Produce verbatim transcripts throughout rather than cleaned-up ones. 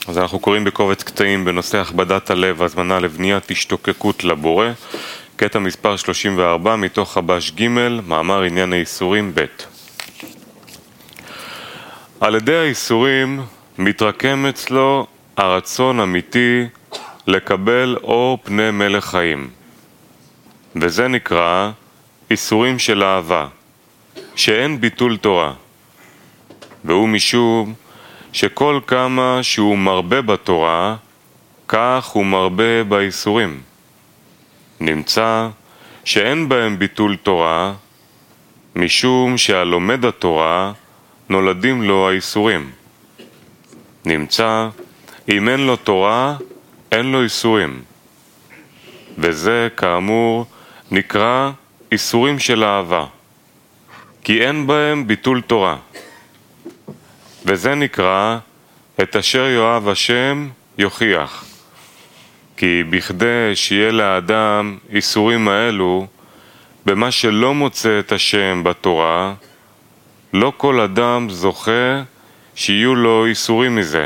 אז אנחנו קוראים בקובץ קטעים בנושא הכבדת הלב, הזמנה לבניית השתוקקות לבורא, קטע מספר שלושים וארבע מתוך חבש ג', מאמר עניין האיסורים ב'. על ידי האיסורים מתרקם אצלו הרצון אמיתי לקבל אור פני מלך חיים, וזה נקרא איסורים של אהבה, שאין ביטול תורה, והוא משום שכל כמה שהוא מרבה בתורה, כך הוא מרבה באיסורים. נמצא שאין בהם ביטול תורה, משום שהלומד התורה נולדים לו האיסורים. נמצא אם אין לו תורה, אין לו איסורים. וזה כאמור נקרא איסורים של אהבה, כי אין בהם ביטול תורה. וזה נקרא את אשר יאהב השם יוכיח. כי בכדי שיהיה לאדם איסורים האלו, במה שלא מוצא את השם בתורה, לא כל אדם זוכה שיהיו לו איסורים מזה.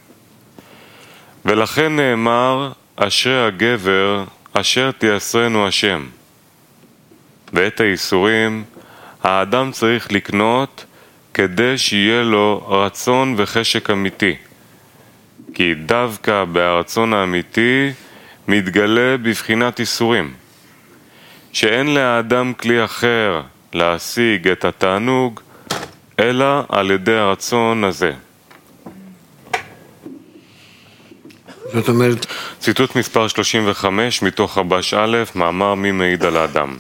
ולכן נאמר, אשרי הגבר אשר תייסרנו השם. ואת האיסורים האדם צריך לקנות כדי שיהיה לו רצון וחשק אמיתי. כי דווקא ברצון האמיתי מתגלה בבחינת איסורים, שאין לאדם כלי אחר להשיג את התענוג, אלא על ידי הרצון הזה. זאת אומרת, ציטוט מספר שלושים וחמש מתוך חבש א', מאמר מי מעיד על האדם.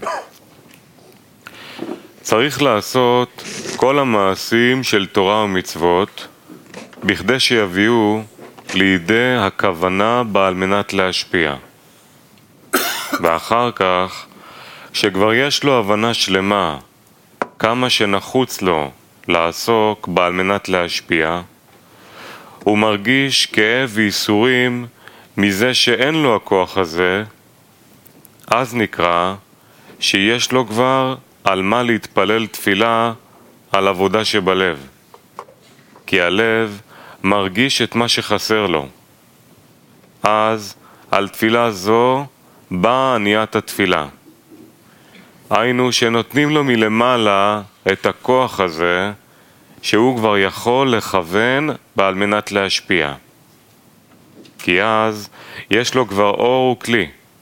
צריך לעשות כל המעשים של תורה ומצוות בכדי שיביאו לידי הכוונה בעל מנת להשפיע. ואחר כך, שכבר יש לו הבנה שלמה כמה שנחוץ לו לעסוק בעל מנת להשפיע, הוא מרגיש כאב ואיסורים מזה שאין לו הכוח הזה, אז נקרא שיש לו כבר על מה להתפלל תפילה על עבודה שבלב, כי הלב מרגיש את מה שחסר לו. אז על תפילה זו באה עניית התפילה. היינו שנותנים לו מלמעלה את הכוח הזה, שהוא כבר יכול לכוון בעל מנת להשפיע. כי אז יש לו כבר אור וכלי.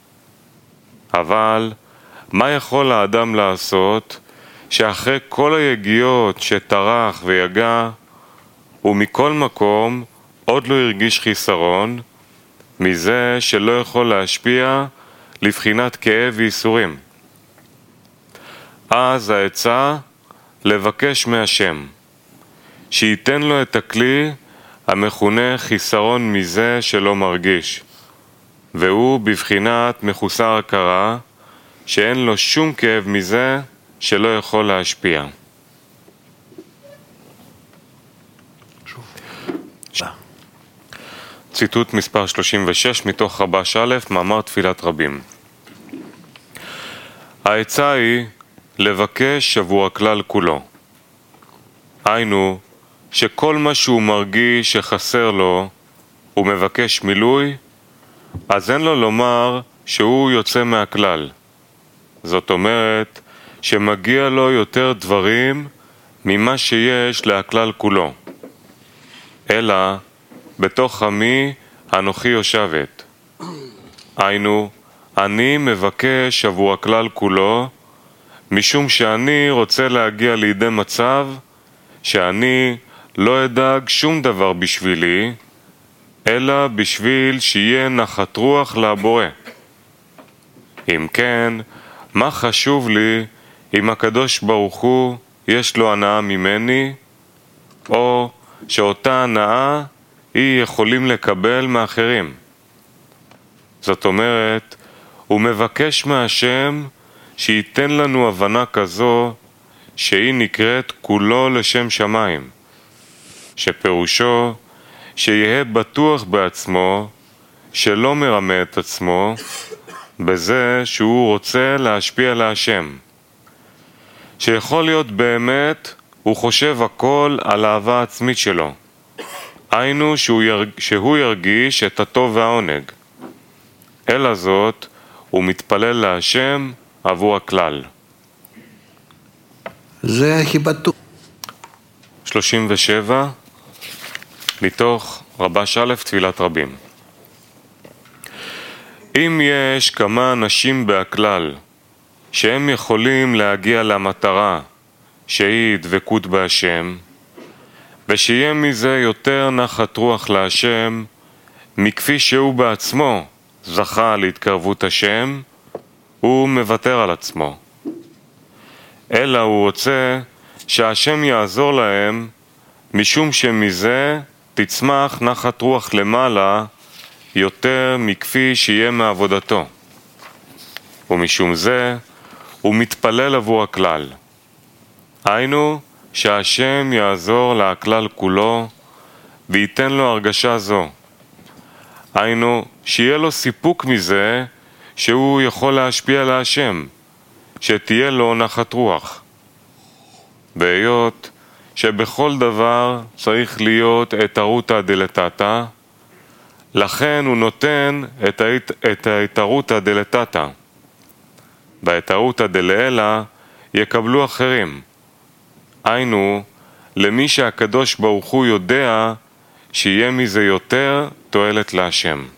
אבל מה יכול האדם לעשות שאחרי כל היגיעות שטרח ויגע, ומכל מקום עוד לא הרגיש חיסרון, מזה שלא יכול להשפיע לבחינת כאב ואיסורים? אז העצה לבקש מהשם, שייתן לו את הכלי המכונה חיסרון מזה שלא מרגיש, והוא בבחינת מחוסר הכרה, שאין לו שום כאב מזה שלא יכול להשפיע. ציטוט מספר שלושים ושש מתוך חבש א', מאמר תפילת רבים. העצה היא לבקש עבור הכלל כולו. היינו שכל מה שהוא מרגיש שחסר לו הוא מבקש מילוי, אז אין לו לומר שהוא יוצא מהכלל. זאת אומרת שמגיע לו יותר דברים ממה שיש להכלל כולו, אלא בתוך עמי אנוכי יושבת. היינו, אני מבקש עבור הכלל כולו, משום שאני רוצה להגיע לידי מצב שאני לא אדאג שום דבר בשבילי, אלא בשביל שיהיה נחת רוח לבורא. אם כן, מה חשוב לי אם הקדוש ברוך הוא יש לו הנאה ממני, או שאותה הנאה היא יכולים לקבל מאחרים? זאת אומרת, הוא מבקש מהשם שייתן לנו הבנה כזו שהיא נקראת כולו לשם שמיים, שפירושו שיהיה בטוח בעצמו, שלא מרמה את עצמו, בזה שהוא רוצה להשפיע להשם. שיכול להיות באמת, הוא חושב הכל על האהבה העצמית שלו, היינו שהוא, ירג... שהוא ירגיש את הטוב והעונג. אלא זאת, הוא מתפלל להשם עבור הכלל. זה הכי בטוח. שלושים ושבע, מתוך רבש א' תפילת רבים. אם יש כמה אנשים בהכלל שהם יכולים להגיע למטרה שהיא דבקות בהשם, ושיהיה מזה יותר נחת רוח להשם מכפי שהוא בעצמו זכה להתקרבות השם, הוא מוותר על עצמו. אלא הוא רוצה שהשם יעזור להם, משום שמזה תצמח נחת רוח למעלה יותר מכפי שיהיה מעבודתו. ומשום זה הוא מתפלל עבור הכלל. היינו שהשם יעזור לכלל כולו וייתן לו הרגשה זו. היינו שיהיה לו סיפוק מזה שהוא יכול להשפיע על השם, שתהיה לו נחת רוח. והיות שבכל דבר צריך להיות את הרותא דלתתא, לכן הוא נותן את, ההת... את ההתרותא דלתתא. בהתרותא דלעילא יקבלו אחרים. היינו, למי שהקדוש ברוך הוא יודע שיהיה מזה יותר תועלת להשם.